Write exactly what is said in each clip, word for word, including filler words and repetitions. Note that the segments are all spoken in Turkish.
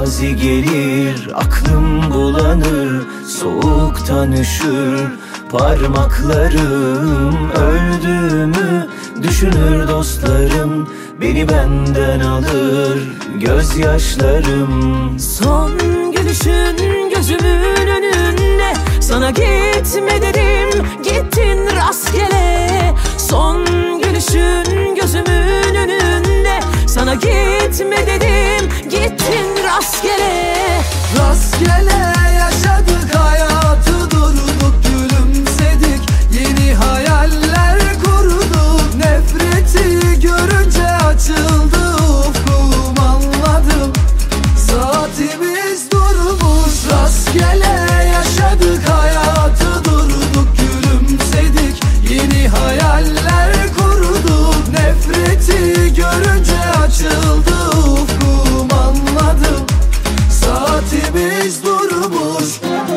mazi gelir, aklım bulanır, soğuktan üşür parmaklarım. Öldüğümü düşünür dostlarım, beni benden alır gözyaşlarım. Son gülüşün gözümün önünde, sana gitme dedim, gittin rastgele. Son gülüşün gözümün önünde, sana gitme dedim, gittin rastgele. Rastgele yaşadık hayatı, durduk gülümsedik, yeni hayaller kurduk. Nefreti görünce açıldı ufkum, anladım saatimiz durmuş. Rastgele yaşadık hayatı, durduk gülümsedik, yeni hayaller kurduk. Nefreti görünce açıldı ufkum, anladım saatimiz durmuş.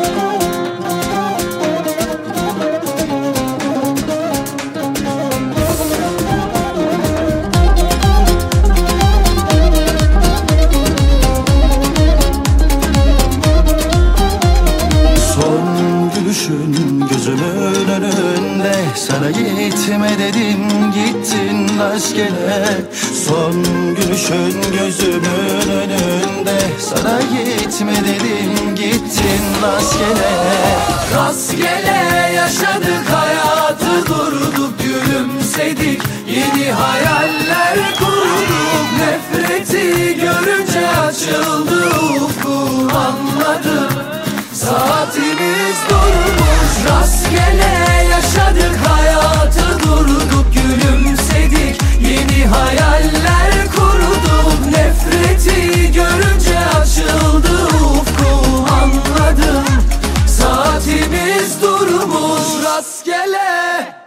Son gülüşün gözümün önünde, sana gitme dedim, gittin rastgele. Son gülüşün gözümün önünde, sana gitme dedim, gittin rastgele. Rastgele yaşadık hayatı, durduk gülümsedik, yeni hayaller kurduk. Nefreti görünce açıldı ufkum, anladım saatimiz durmuş. Rastgele yaşadık hayatı, durduk gülümsedik, yeni hayaller kurduk. Nefreti görünce açıldı ufkum, anladım saatimiz durmuş. Rastgele